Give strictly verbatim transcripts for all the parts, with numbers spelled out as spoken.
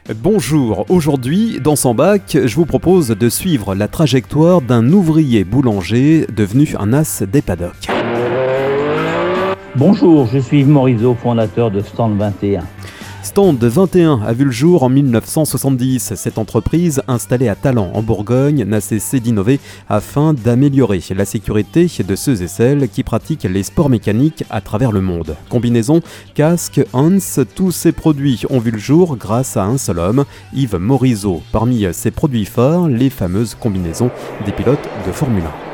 Bonjour, aujourd'hui, dans Sans Bac, je vous propose de suivre la trajectoire d'un ouvrier boulanger devenu un as des paddocks. Bonjour, je suis Yves Morisot, fondateur de Stand vingt et un. Stand vingt et un a vu le jour en mille neuf cent soixante-dix. Cette entreprise, installée à Talent en Bourgogne, n'a cessé d'innover afin d'améliorer la sécurité de ceux et celles qui pratiquent les sports mécaniques à travers le monde. Combinaisons, casques, Hans, tous ces produits ont vu le jour grâce à un seul homme, Yves Morisot. Parmi ces produits phares, les fameuses combinaisons des pilotes de Formule un.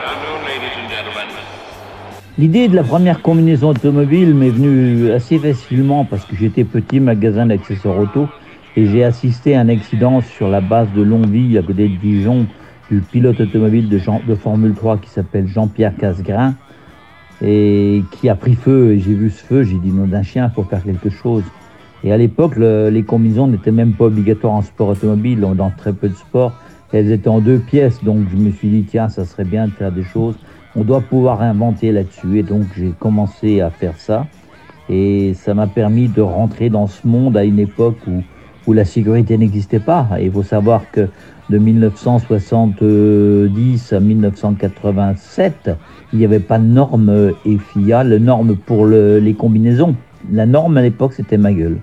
L'idée de la première combinaison automobile m'est venue assez facilement parce que j'étais petit magasin d'accessoires auto et j'ai assisté à un accident sur la base de Longville à côté de Dijon du pilote automobile de, Jean, de Formule trois qui s'appelle Jean-Pierre Casgrain et qui a pris feu. Et j'ai vu ce feu, j'ai dit non d'un chien, il faut faire quelque chose. Et à l'époque, le, les combinaisons n'étaient même pas obligatoires en sport automobile, donc dans très peu de sports. Elles étaient en deux pièces, donc je me suis dit tiens, ça serait bien de faire des choses. On doit pouvoir inventer là-dessus et donc j'ai commencé à faire ça et ça m'a permis de rentrer dans ce monde à une époque où, où la sécurité n'existait pas. Et il faut savoir que de mille neuf cent soixante-dix à mille neuf cent quatre-vingt-sept, il n'y avait pas de norme E F I A, la norme pour le, les combinaisons. La norme à l'époque c'était ma gueule.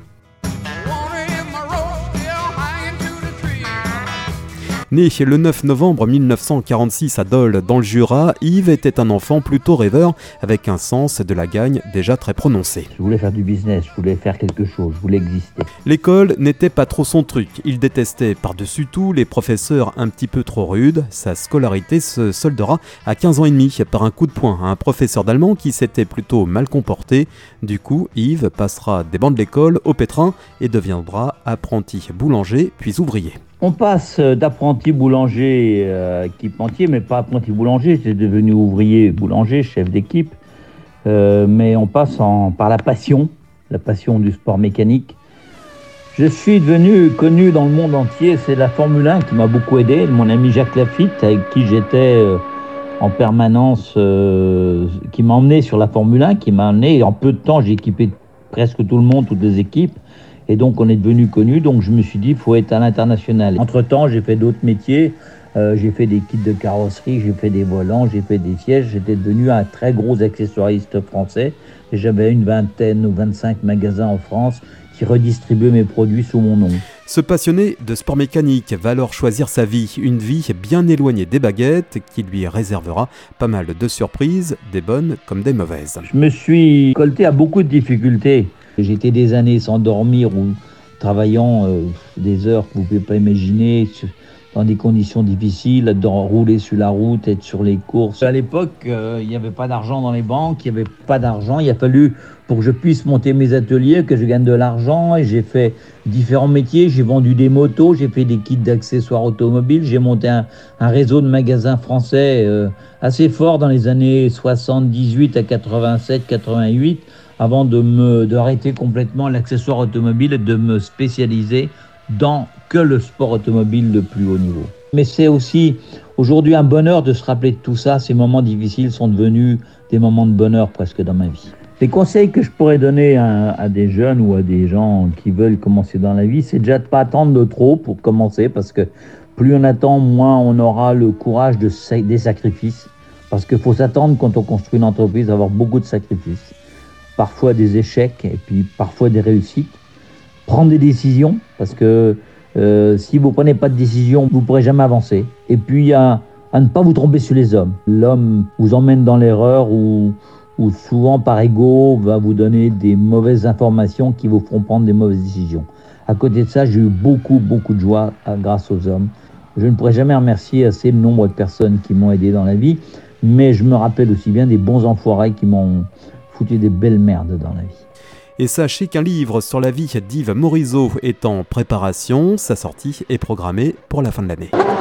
Né le neuf novembre mille neuf cent quarante-six à Dole, dans le Jura, Yves était un enfant plutôt rêveur, avec un sens de la gagne déjà très prononcé. Je voulais faire du business, je voulais faire quelque chose, je voulais exister. L'école n'était pas trop son truc. Il détestait par-dessus tout les professeurs un petit peu trop rudes. Sa scolarité se soldera à quinze ans et demi par un coup de poing à un professeur d'allemand qui s'était plutôt mal comporté. Du coup, Yves passera des bancs de l'école au pétrin et deviendra apprenti boulanger puis ouvrier. On passe d'apprenti boulanger à équipementier, mais pas apprenti boulanger, j'étais devenu ouvrier boulanger, chef d'équipe, euh, mais on passe en, par la passion, la passion du sport mécanique. Je suis devenu connu dans le monde entier, c'est la Formule un qui m'a beaucoup aidé, mon ami Jacques Lafitte, avec qui j'étais euh, en permanence, euh, qui m'a emmené sur la Formule un, qui m'a emmené, en peu de temps j'ai équipé presque tout le monde, toutes les équipes. Et donc on est devenu connu, donc je me suis dit il faut être à l'international. Entre-temps, j'ai fait d'autres métiers, euh, j'ai fait des kits de carrosserie, j'ai fait des volants, j'ai fait des sièges. J'étais devenu un très gros accessoiriste français et j'avais une vingtaine ou vingt-cinq magasins en France qui redistribuaient mes produits sous mon nom. Ce passionné de sport mécanique va alors choisir sa vie, une vie bien éloignée des baguettes qui lui réservera pas mal de surprises, des bonnes comme des mauvaises. Je me suis colté à beaucoup de difficultés. J'étais des années sans dormir ou travaillant euh, des heures que vous ne pouvez pas imaginer, dans des conditions difficiles, de rouler sur la route, être sur les courses. À l'époque, euh, il n'y avait pas d'argent dans les banques, il n'y avait pas d'argent. Il a fallu, pour que je puisse monter mes ateliers, que je gagne de l'argent. Et j'ai fait différents métiers. J'ai vendu des motos, j'ai fait des kits d'accessoires automobiles. J'ai monté un, un réseau de magasins français euh, assez fort dans les années soixante-dix-huit à quatre-vingt-sept quatre-vingt-huit. Avant de me d'arrêter complètement l'accessoire automobile et de me spécialiser dans que le sport automobile de plus haut niveau. Mais c'est aussi aujourd'hui un bonheur de se rappeler de tout ça. Ces moments difficiles sont devenus des moments de bonheur presque dans ma vie. Les conseils que je pourrais donner à, à des jeunes ou à des gens qui veulent commencer dans la vie, c'est déjà de ne pas attendre de trop pour commencer, parce que plus on attend, moins on aura le courage de, des sacrifices. Parce qu'il faut s'attendre, quand on construit une entreprise, à avoir beaucoup de sacrifices. Parfois des échecs et puis parfois des réussites. Prendre des décisions, parce que euh, si vous ne prenez pas de décision, vous ne pourrez jamais avancer. Et puis à, à ne pas vous tromper sur les hommes. L'homme vous emmène dans l'erreur ou, ou souvent par ego va vous donner des mauvaises informations qui vous feront prendre des mauvaises décisions. À côté de ça, j'ai eu beaucoup, beaucoup de joie grâce aux hommes. Je ne pourrais jamais remercier assez le nombre de personnes qui m'ont aidé dans la vie, mais je me rappelle aussi bien des bons enfoirés qui m'ont foutu des belles merdes dans la vie. Et sachez qu'un livre sur la vie d'Yves Morisot est en préparation. Sa sortie est programmée pour la fin de l'année.